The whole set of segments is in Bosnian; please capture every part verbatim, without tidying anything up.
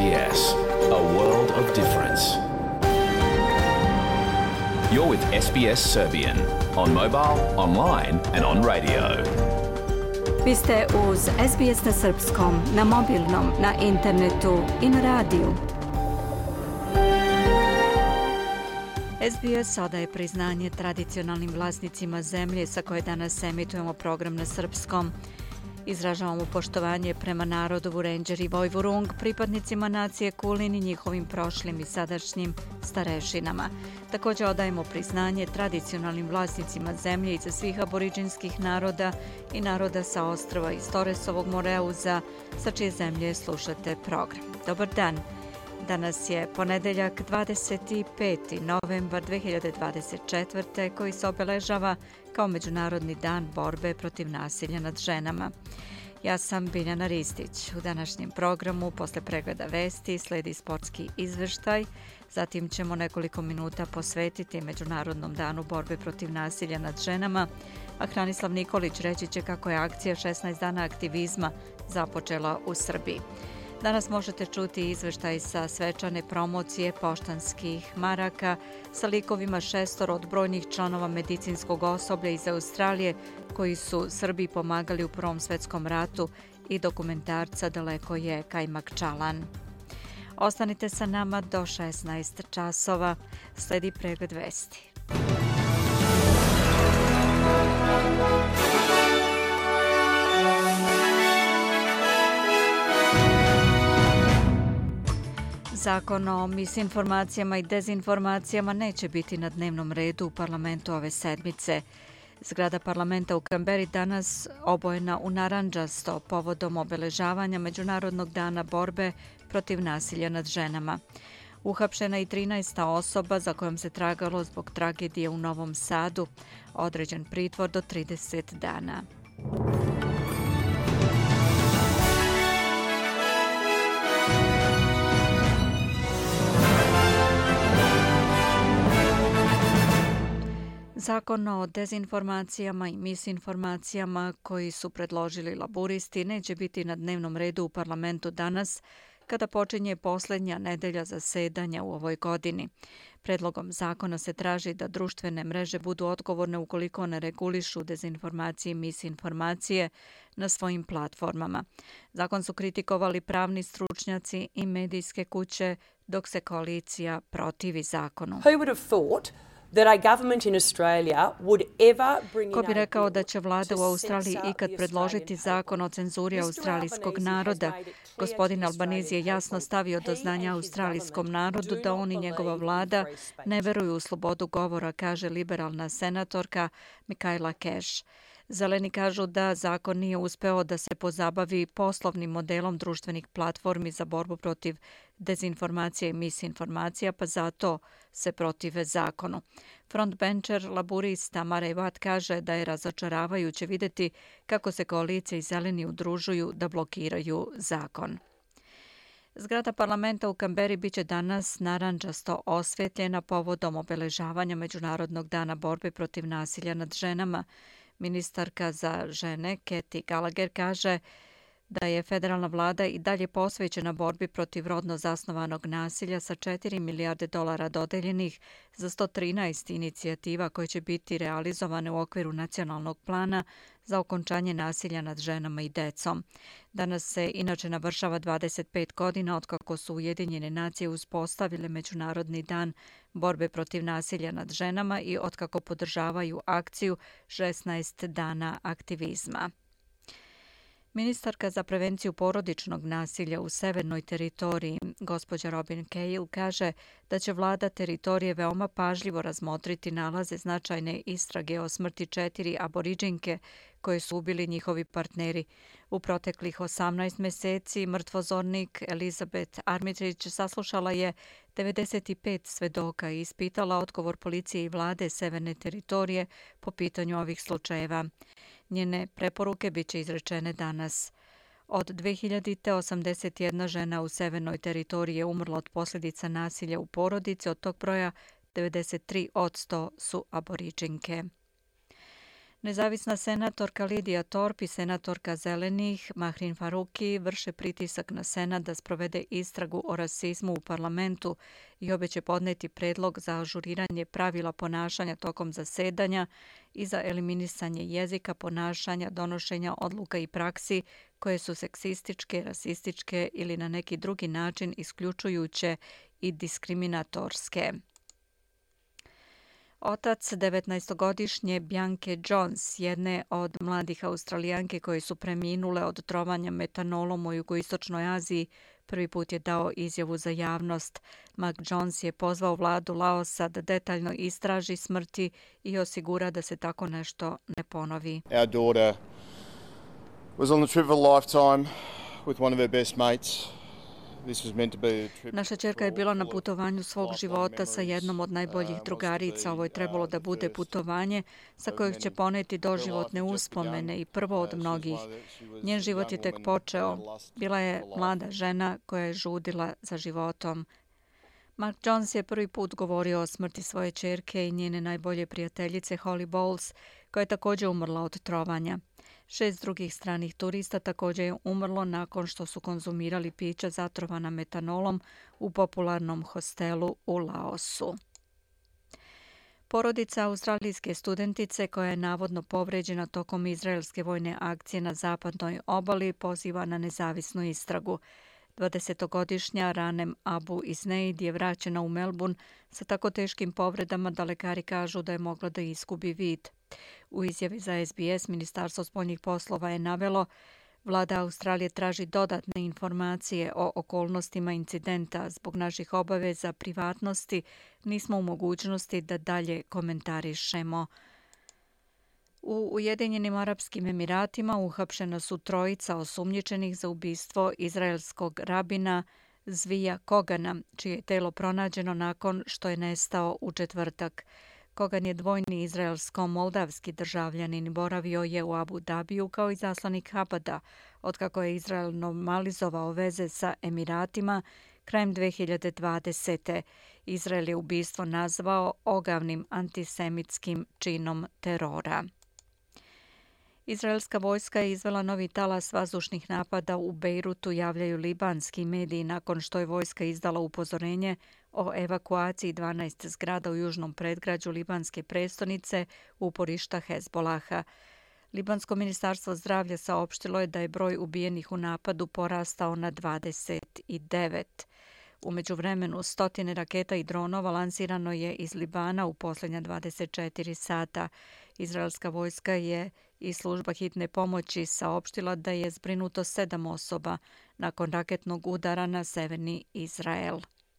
B S, a world of difference. You're with S B S Serbian on mobile, online and on radio. Vi ste uz S B S na srpskom, na mobilnom, na internetu i na radiju. S B S odaje priznanje tradicionalnim vlasnicima zemlje sa koje danas emitujemo program na srpskom. Izražavamo poštovanje prema narodu Vurenđer i Vojvurung, pripadnicima nacije Kulin i njihovim prošlim i sadašnjim starešinama. Također odajemo priznanje tradicionalnim vlasnicima zemlje iza svih aboriđinskih naroda i naroda sa ostrva iz Toresovog Moreuza, sa čije zemlje slušate program. Dobar dan! Danas je ponedeljak dvadeset peti novembar dve hiljade dvadeset četvrte. koji se obeležava kao Međunarodni dan borbe protiv nasilja nad ženama. Ja sam Biljana Ristić. U današnjem programu posle pregleda vesti sledi sportski izveštaj, zatim ćemo nekoliko minuta posvetiti Međunarodnom danu borbe protiv nasilja nad ženama, a Hranislav Nikolić reći će kako je akcija šesnaest dana aktivizma započela u Srbiji. Danas možete čuti izveštaj sa svečane promocije poštanskih maraka sa likovima šestor od brojnih članova medicinskog osoblja iz Australije koji su Srbiji pomagali u Prvom svetskom ratu i dokumentarca Daleko je kajmak čalan. Ostanite sa nama do šesnaest časova. Sledi pregled vesti. Zakon o misinformacijama i dezinformacijama neće biti na dnevnom redu u parlamentu ove sedmice. Zgrada parlamenta u Kamberi danas obojena u narandžasto povodom obeležavanja Međunarodnog dana borbe protiv nasilja nad ženama. Uhapšena i trinaesta osoba za kojom se tragalo zbog tragedije u Novom Sadu, određen pritvor do trideset dana. Zakon o dezinformacijama i misinformacijama koji su predložili laburisti neće biti na dnevnom redu u parlamentu danas, kada počinje posljednja nedelja zasedanja u ovoj godini. Predlogom zakona se traži da društvene mreže budu odgovorne ukoliko ne regulišu dezinformacije i misinformacije na svojim platformama. Zakon su kritikovali pravni stručnjaci i medijske kuće, dok se koalicija protivi zakonu. Who would have thought that a government in Australia would ever bring in. Ko bi rekao da će vlada u Australiji ikad predložiti zakon o cenzuri australijskog naroda? Gospodin Albanese je jasno stavio do znanja australijskom narodu da on i njegova vlada ne veruju u slobodu govora, kaže liberalna senatorka Michaela Cash. Zeleni kažu da zakon nije uspeo da se pozabavi poslovnim modelom društvenih platformi za borbu protiv dezinformacija i misinformacija, pa zato se protive zakonu. Frontbencher laburista Marej Watt kaže da je razočaravajuće vidjeti kako se koalicija i zeleni udružuju da blokiraju zakon. Zgrada parlamenta u Kamberi biće danas narandžasto osvetljena povodom obeležavanja Međunarodnog dana borbe protiv nasilja nad ženama. Ministarka za žene Katy Gallagher kaže da je federalna vlada i dalje posvećena borbi protiv rodno zasnovanog nasilja sa četiri milijarde dolara dodeljenih za sto trinaest inicijativa koje će biti realizovane u okviru nacionalnog plana za okončanje nasilja nad ženama i decom. Danas se inače navršava dvadeset pet godina otkako su Ujedinjene nacije uspostavile Međunarodni dan borbe protiv nasilja nad ženama i otkako podržavaju akciju šesnaest dana aktivizma. Ministarka za prevenciju porodičnog nasilja u severnoj teritoriji, gospođa Robin Cahill, kaže da će vlada teritorije veoma pažljivo razmotriti nalaze značajne istrage o smrti četiri aboriđinke koje su ubili njihovi partneri. U proteklih osamnaest meseci mrtvozornik Elizabeth Armitage saslušala je devedeset pet svedoka i ispitala odgovor policije i vlade severne teritorije po pitanju ovih slučajeva. Njene preporuke biće izrečene danas. Od dve hiljade osamdeset jedna žena u severnoj teritoriji je umrla od posljedica nasilja u porodici, od tog broja devedeset tri posto su aboriđinke. Nezavisna senatorka Lidija Thorpe i senatorka Zelenih Mahrin Faruqi vrše pritisak na Senat da sprovede istragu o rasizmu u parlamentu i obe će podneti predlog za ažuriranje pravila ponašanja tokom zasedanja i za eliminisanje jezika, ponašanja, donošenja odluka i praksi koje su seksističke, rasističke ili na neki drugi način isključujuće i diskriminatorske. Otac devetnaestogodišnje Bianke Jones, jedne od mladih Australijanke koje su preminule od trovanja metanolom u jugoistočnoj Aziji, prvi put je dao izjavu za javnost. Mark Jones je pozvao vladu Laosa da detaljno istraži smrti i osigura da se tako nešto ne ponovi. Our daughter was on the trip of a lifetime with one of her best mates. Naša ćerka je bila na putovanju svog života sa jednom od najboljih drugarica. Ovo je trebalo da bude putovanje sa kojeg će poneti doživotne uspomene i prvo od mnogih. Njen život je tek počeo. Bila je mlada žena koja je žudila za životom. Mark Jones je prvi put govorio o smrti svoje ćerke i njene najbolje prijateljice Holly Bowles, koja je također umrla od trovanja. Šest drugih stranih turista također je umrlo nakon što su konzumirali pića zatrovana metanolom u popularnom hostelu u Laosu. Porodica australijske studentice koja je navodno povređena tokom izraelske vojne akcije na zapadnoj obali poziva na nezavisnu istragu. dvadesetogodišnja Ranem Abu Isneid je vraćena u Melbourne sa tako teškim povredama da lekari kažu da je mogla da izgubi vid. U izjavi za S B S Ministarstvo spoljnih poslova je navelo: Vlada Australije traži dodatne informacije o okolnostima incidenta. Zbog naših obaveza privatnosti nismo u mogućnosti da dalje komentarišemo. U Ujedinjenim Arapskim Emiratima uhapšena su trojica osumnjičenih za ubistvo izraelskog rabina Zvija Kogana, čije je telo pronađeno nakon što je nestao u četvrtak. Kogan je dvojni izraelsko-moldavski državljanin i boravio je u Abu Dabiju kao izaslanik Habada, otkako je Izrael normalizovao veze sa Emiratima krajem dve hiljade dvadesete. Izrael je ubistvo nazvao ogavnim antisemitskim činom terora. Izraelska vojska je izvela novi talas vazdušnih napada u Bejrutu, javljaju libanski mediji nakon što je vojska izdala upozorenje o evakuaciji dvanaest zgrada u južnom predgrađu libanske prestonice uporišta Hezbolaha. Libansko ministarstvo zdravlja saopštilo je da je broj ubijenih u napadu porastao na dvadeset devet. U međuvremenu stotine raketa i dronova lansirano je iz Libana u posljednja dvadeset četiri sata. Izraelska vojska je i služba hitne pomoći saopštila da je zbrinuto sedam osoba nakon raketnog udara na severni Izrael.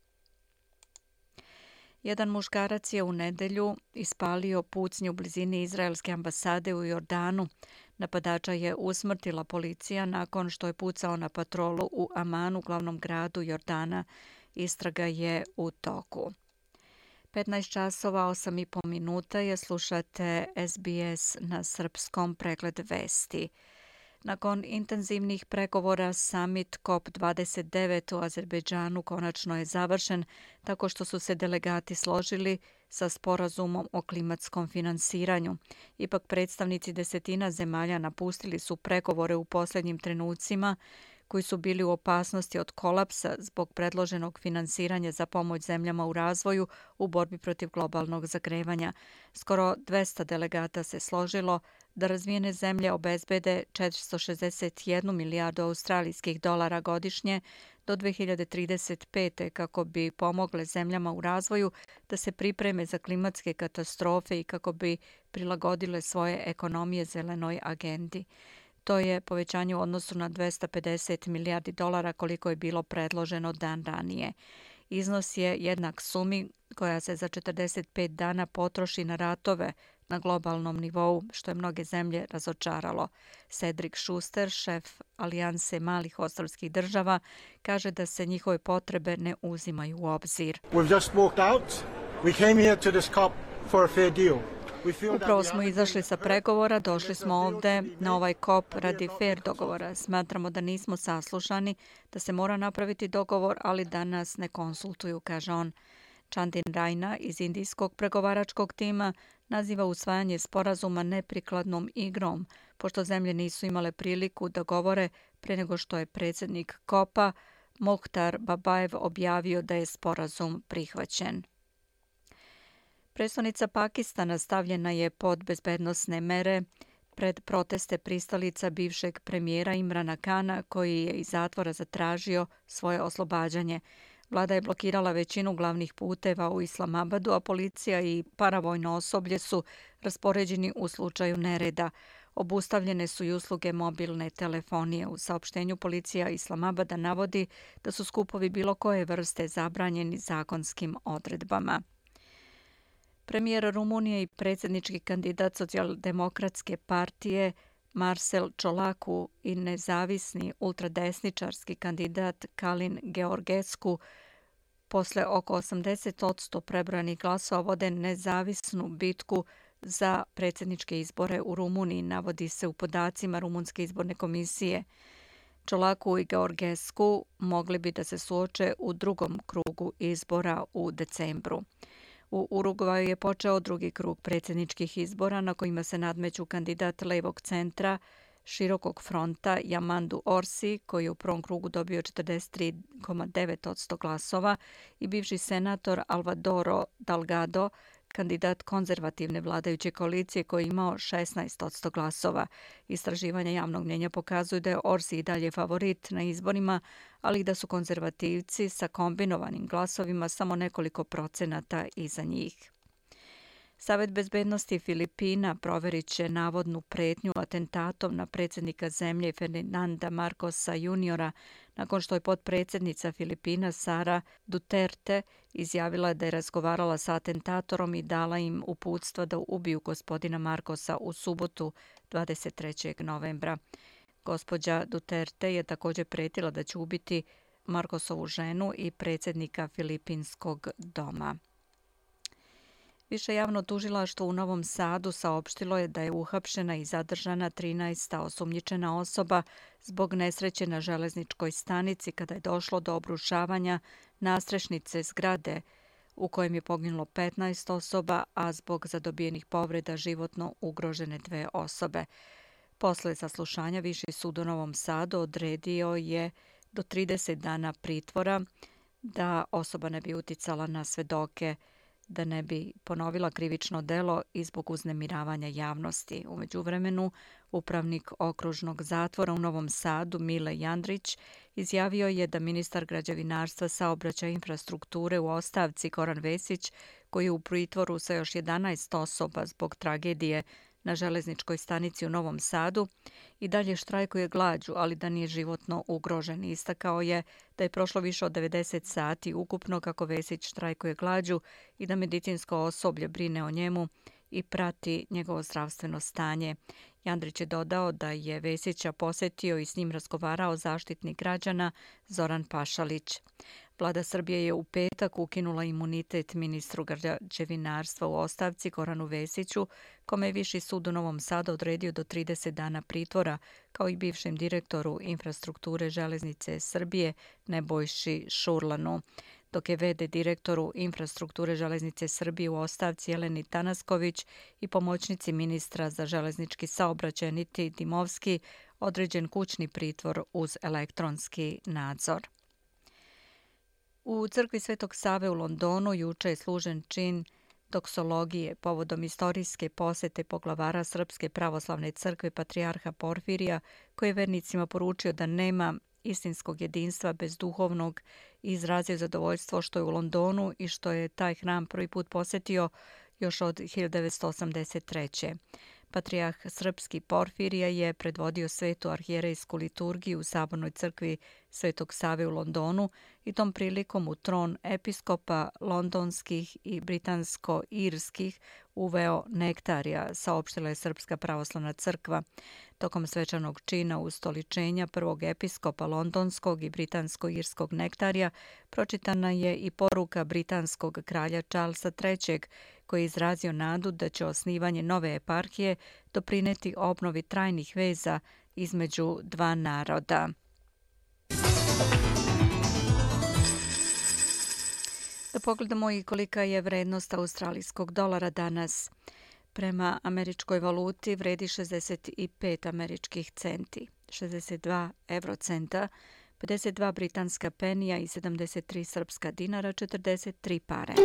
Jedan muškarac je u nedelju ispalio pucnju u blizini izraelske ambasade u Jordanu. Napadača je usmrtila policija nakon što je pucao na patrolu u Amanu, glavnom gradu Jordana. Istraga je u toku. petnaest časova osam i po minuta je, slušate S B S na srpskom, pregled vesti. Nakon intenzivnih pregovora summit C O P dvadeset devet u Azerbejdžanu konačno je završen tako što su se delegati složili sa sporazumom o klimatskom finansiranju. Ipak predstavnici desetina zemalja napustili su pregovore u posljednjim trenucima koji su bili u opasnosti od kolapsa zbog predloženog finansiranja za pomoć zemljama u razvoju u borbi protiv globalnog zagrevanja. Skoro dvesta delegata se složilo da razvijene zemlje obezbede četiristo šezdeset jednu milijardu australijskih dolara godišnje do dve hiljade trideset pete. kako bi pomogle zemljama u razvoju da se pripreme za klimatske katastrofe i kako bi prilagodile svoje ekonomije zelenoj agendi. To je povećanje u odnosu na dvesta pedeset milijardi dolara koliko je bilo predloženo dan ranije. Iznos je jednak sumi koja se za četrdeset pet dana potroši na ratove na globalnom nivou, što je mnoge zemlje razočaralo. Cedric Schuster, šef Alijanse malih ostrvskih država, kaže da se njihove potrebe ne uzimaju u obzir. We've just walked out. We came here to this C O P for a fair deal. Upravo smo izašli sa pregovora, došli smo ovde na ovaj C O P radi fair dogovora. Smatramo da nismo saslušani, da se mora napraviti dogovor, ali da nas ne konsultuju, kaže on. Chandin Raina iz indijskog pregovaračkog tima naziva usvajanje sporazuma neprikladnom igrom, pošto zemlje nisu imale priliku da govore pre nego što je predsjednik kopa Mukhtar Babajev objavio da je sporazum prihvaćen. Predstavnica Pakistana stavljena je pod bezbednosne mere pred proteste pristalica bivšeg premijera Imrana Kana, koji je iz zatvora zatražio svoje oslobađanje. Vlada je blokirala većinu glavnih puteva u Islamabadu, a policija i paravojno osoblje su raspoređeni u slučaju nereda. Obustavljene su i usluge mobilne telefonije. U saopštenju policija Islamabada navodi da su skupovi bilo koje vrste zabranjeni zakonskim odredbama. Premijer Rumunije i predsjednički kandidat Socijaldemokratske partije Marcel Ciolacu i nezavisni ultradesničarski kandidat Kalin Georgescu posle oko osamdeset posto prebrojanih glasova vode nezavisnu bitku za predsjedničke izbore u Rumuniji, navodi se u podacima Rumunske izborne komisije. Ciolacu i Georgescu mogli bi da se suoče u drugom krugu izbora u decembru. U Urugvaju je počeo drugi krug predsjedničkih izbora na kojima se nadmeću kandidat levog centra širokog fronta Yamandu Orsi, koji je u prvom krugu dobio četrdeset tri zarez devet posto glasova, i bivši senator Alvaro Delgado, kandidat konzervativne vladajuće koalicije koji je imao šesnaest posto glasova. Istraživanja javnog mnjenja pokazuju da je Orsi i dalje favorit na izborima, ali i da su konzervativci sa kombinovanim glasovima samo nekoliko procenata iza njih. Savet bezbednosti Filipina proverit će navodnu pretnju atentatom na predsjednika zemlje Ferdinanda Marcosa juniora nakon što je potpredsjednica Filipina Sara Duterte izjavila da je razgovarala sa atentatorom i dala im uputstva da ubiju gospodina Marcosa u subotu dvadeset trećeg novembra. Gospođa Duterte je također pretila da će ubiti Marcosovu ženu i predsjednika Filipinskog doma. Više javno tužilaštvo u Novom Sadu saopštilo je da je uhapšena i zadržana trinaesta osumnjičena osoba zbog nesreće na železničkoj stanici kada je došlo do obrušavanja nastrešnice zgrade u kojem je poginulo petnaest osoba, a zbog zadobijenih povreda životno ugrožene dve osobe. Posle saslušanja Viši sud u Novom Sadu odredio je do trideset dana pritvora da osoba ne bi uticala na svedoke, da ne bi ponovila krivično delo i zbog uznemiravanja javnosti. U međuvremenu, upravnik okružnog zatvora u Novom Sadu Mile Jandrić izjavio je da ministar građevinarstva, saobraćaja i infrastrukture u ostavci Goran Vesić, koji je u pritvoru sa još jedanaest osoba zbog tragedije na železničkoj stanici u Novom Sadu, i dalje štrajkuje glađu, ali da nije životno ugrožen. Istakao je da je prošlo više od devedeset sati ukupno kako Vesić štrajkuje glađu i da medicinsko osoblje brine o njemu i prati njegovo zdravstveno stanje. Jandrić je dodao da je Vesića posetio i s njim razgovarao zaštitnik građana Zoran Pašalić. Vlada Srbije je u petak ukinula imunitet ministru građevinarstva u ostavci Goranu Vesiću, kome je Viši sud u Novom Sadu odredio do trideset dana pritvora, kao i bivšem direktoru infrastrukture Železnice Srbije Nebojši Šurlanu, dok je ve de direktoru infrastrukture Železnice Srbije u ostavci Jeleni Tanasković i pomoćnici ministra za železnički saobraćaj Niti Dimovski određen kućni pritvor uz elektronski nadzor. U crkvi Svetog Save u Londonu juče je služen čin doksologije povodom istorijske posete poglavara Srpske pravoslavne crkve patrijarha Porfirija, koji je vernicima poručio da nema istinskog jedinstva bez duhovnog i izrazio zadovoljstvo što je u Londonu i što je taj hram prvi put posetio još od hiljadu devetsto osamdeset treće. Patrijarh Srpski Porfirija je predvodio svetu arhijerejsku liturgiju u Sabornoj crkvi Svetog Save u Londonu i tom prilikom u tron episkopa londonskih i britansko-irskih uveo nektarija, saopštila je Srpska pravoslavna crkva. Tokom svečanog čina ustoličenja prvog episkopa londonskog i britansko-irskog nektarija pročitana je i poruka britanskog kralja Charlesa trećeg, koji je izrazio nadu da će osnivanje nove eparhije doprineti obnovi trajnih veza između dva naroda. Da pogledamo i kolika je vrednost australijskog dolara danas. Prema američkoj valuti vredi šezdeset pet američkih centi, šezdeset dva eurocenta, pedeset dva britanska penija i sedamdeset tri srpska dinara, četrdeset tri pare.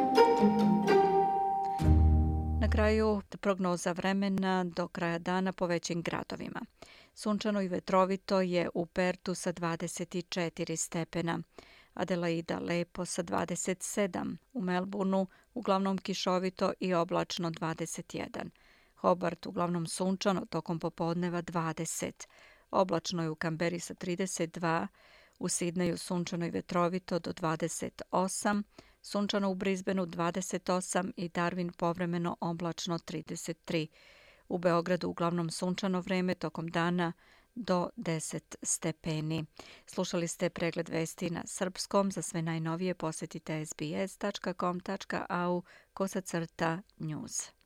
Na kraju prognoza vremena do kraja dana po većim gradovima. Sunčano i vetrovito je u Pertu sa dvadeset četiri stepena, Adelaida lepo sa dvadeset sedam, u Melbourneu uglavnom kišovito i oblačno dvadeset jedan, Hobart uglavnom sunčano tokom popodneva dvadeset, oblačno je u Kamberi sa trideset dva, u Sidneju sunčano i vetrovito do dvadeset osam, sunčano u Brisbaneu dvadeset osam i Darwin povremeno oblačno trideset tri. U Beogradu uglavnom sunčano vreme tokom dana do deset stepeni. Slušali ste pregled vesti na srpskom. Za sve najnovije posetite s b s tačka com tačka a u kosacrta news.